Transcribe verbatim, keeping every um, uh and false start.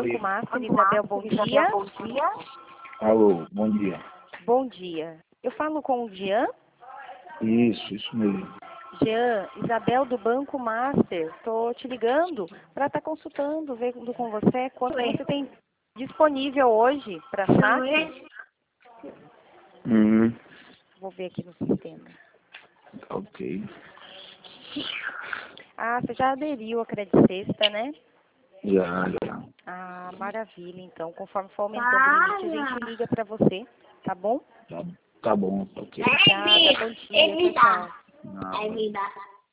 Banco Master. Isabel, bom dia. Alô, bom dia. Bom dia. Eu falo com o Jean? Isso, isso mesmo. Jean, Isabel do Banco Master. Estou te ligando para estar tá consultando, vendo com você quanto você tem disponível hoje para saque. Uhum. Vou ver aqui no sistema. Ok. Ah, você já aderiu à Credit Sexta, né? Já, já. Ah, maravilha. Então, conforme for aumentando o limite, a gente liga para você, tá bom? Tá, tá bom, ok. Obrigada, bom dia, tchau, tchau. Nada.